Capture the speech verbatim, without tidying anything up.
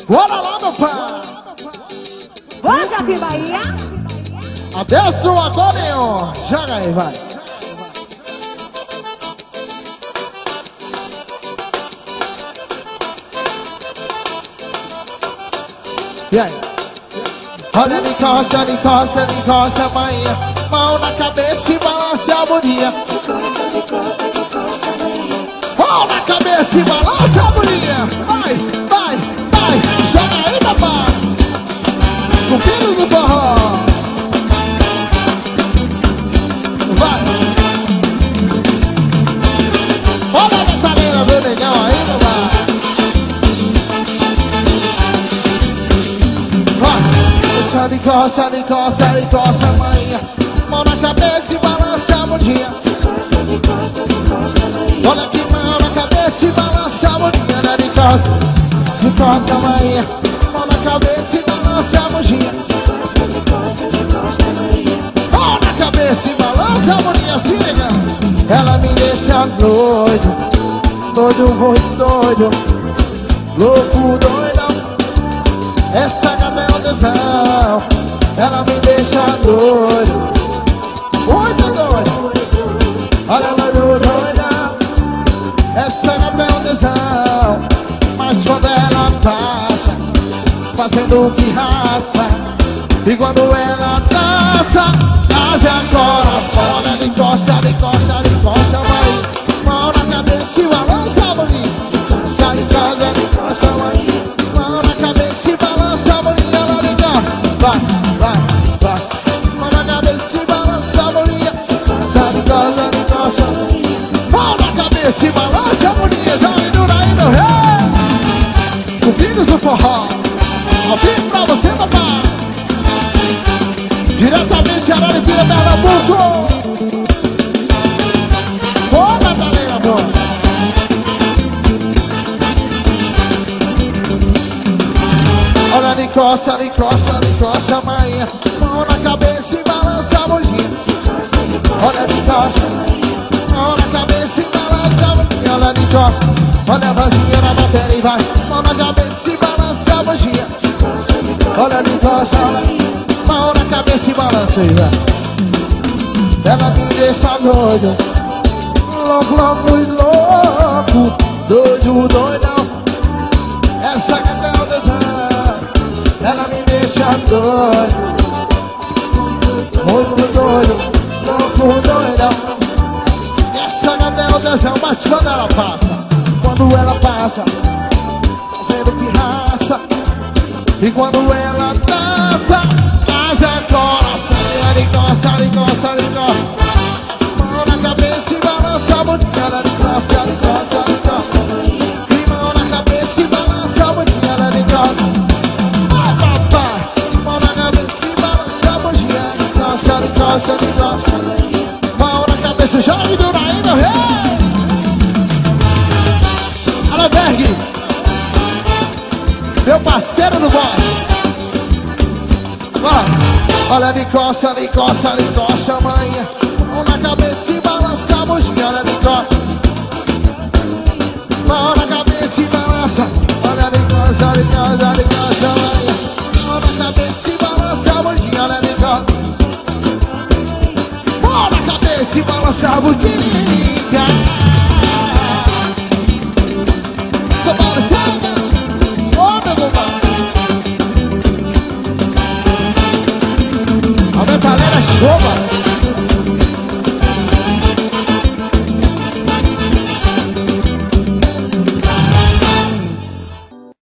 Bora lá, meu pai. Ô, Javi Bahia. Adesso o acordeon. Joga aí, vai. E aí? Olha, ele encosta, ele encosta, ele encosta, manhã. Mão na cabeça e balança a boninha. De costa, de costa, de costa, manhã. Mão na cabeça e balança a boninha. Vai, vai, vai. Joga aí, papai. O filho do forró. Vai. Olha a metaleira do negão aí, papai. Vai. Encosta, encosta, encosta, manhã. Mão na cabeça e balança a bundinha. De costa, de costa, de costa, manhã. Olha que mão na cabeça e balança a bundinha. De costa, de costa, manhã. Mão na cabeça e balança a bundinha. De costa, de costa, de costa, manhã. Mão na cabeça e balança a bundinha, assim, negão. Ela me deixa doido, doido, muito doido, louco, doidão. Essa gata é um tesão. Ela me deixa doido, muito doido. Olha ela doida. Essa gata é um tesão. Mas quando ela passa, fazendo pirraça, e quando ela dança, haja coração. Olha ela encosta, ela encosta, ela encosta, vai. Mão na cabeça e balança a bolinha. Sai de casa, ela encosta, vai. Mão na cabeça e balança a bolinha. Ela encosta, vai, vai, vai. Mão na cabeça e balança a bolinha. Sai de casa, ela encosta. Mão na cabeça e balança a bolinha. Já indo aí, meu rei. O Filhos do Forró. Ao vivo pra você, papai. Diretamente de Araripira, Pernambuco. Ô, Madalena, amor. Olha, ele encosta, ele encosta, ele encosta, manhã. Mão na cabeça e balança a bundinha. De costa, de costa, Olha, ele encosta. Mão na cabeça e balança a bundinha. Olha, ele encosta. Olha a vazinha na bateria e vai. Mão na cabeça e balança a bundinha. de costa, de costa. Olha, ele encosta. Mão na cabeça e balança aí, vai. Ela me deixa doido, louco, louco, louco, doido, doidão. Essa gata é o desenho. Ela me deixa doido, muito doido, louco, doidão. Essa gata é o desenho, mas quando ela passa, quando ela passa, fazendo pirraça, e quando ela dança, haja coração. Ela encosta, ela encosta, ela encosta. Mão na cabeça e balança a bundinha. Ela encosta, ela encosta, ela encosta. E mão na cabeça e balança a bundinha. Ela encosta. Vai, papai. Mão na cabeça e balança a bundinha. Ela encosta, ela encosta, ela encosta. Mão na cabeça, já me dura aí, meu rei. Albergue, meu parceiro do boss. Vai. Olha, ele encosta, ele encosta, ele encosta, manhã. Mão na cabeça e balança a bundinha. Olha, ele encosta. Mão na cabeça e balança. Olha, ele encosta, ele encosta, ele encosta, manhã. Mão na cabeça e balança a bundinha. Olha, ele encosta. Mão na cabeça e balança a bundinha. Compadre, saca. Ô, meu compadre. A metalera é show, mano.